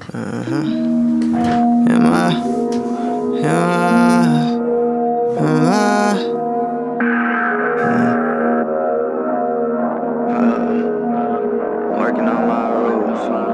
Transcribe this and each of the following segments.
Am I working on my rules?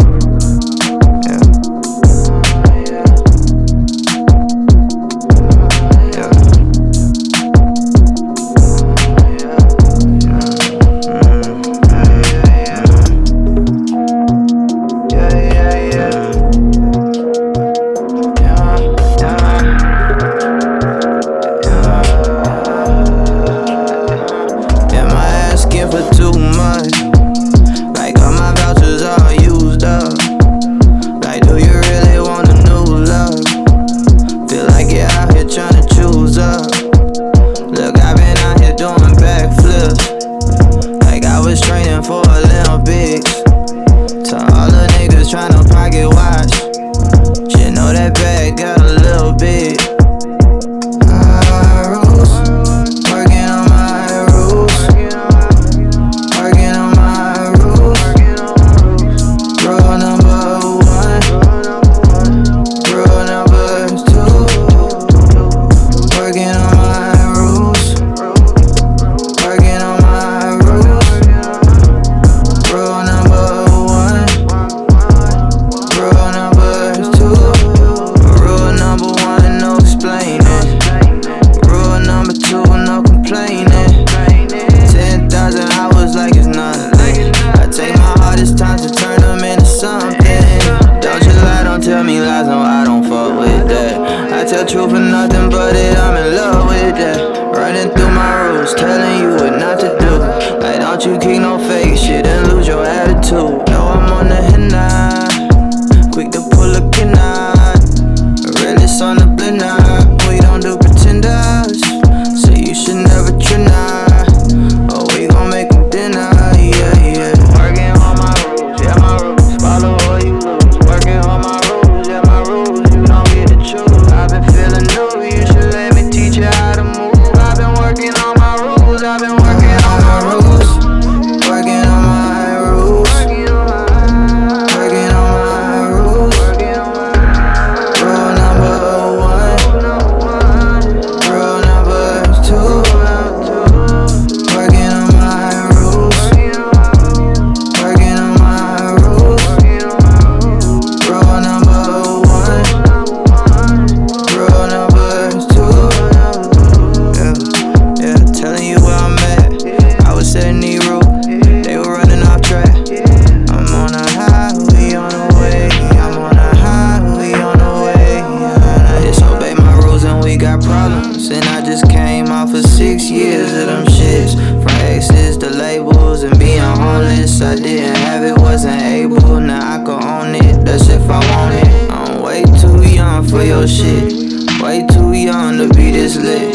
For too much, like all my vouchers all used up. Like, do you really want a new love? Feel like you're out here trying to choose up. Look, I've been out here doing backflips, like I was training for Olympics. To all the niggas trying to pocket watch, you know that bag got a little bit. Tell me lies, no, I don't fuck with that. I tell truth for nothing but it, I'm in love with that. Running through my rules, telling you what not to do. Like, don't you keep no fake shit and lose your attitude. No, I'm on the hit now, quick to pull a kid out. Realest on the blend now, we don't do pretenders, so you should never trend now. Oh, we gon' make them dinner, yeah, yeah. Working on my rules, yeah, my rules. Follow or you lose. Working on my rules, yeah, my rules. You don't get to choose. I've been feeling new, you should let me teach you how to move. I've been working on my rules, I've been working on my rules. Working on my rules. Working on my rules. Rule number one. Rule number two. Working on my rules. Working on my rules. Rule number one. Rule number two. Yeah, telling you where I'm at. I was setting the route, they were running off track. I'm on a high, we on the way. I'm on a high, we on the way. I disobey my rules and we got problems. And I just came off of 6 years of them shits. From exes to labels and being homeless. I didn't have it, wasn't able. Now I can own it, that's if I want it. I'm way too young for your shit, way too young to be this lit.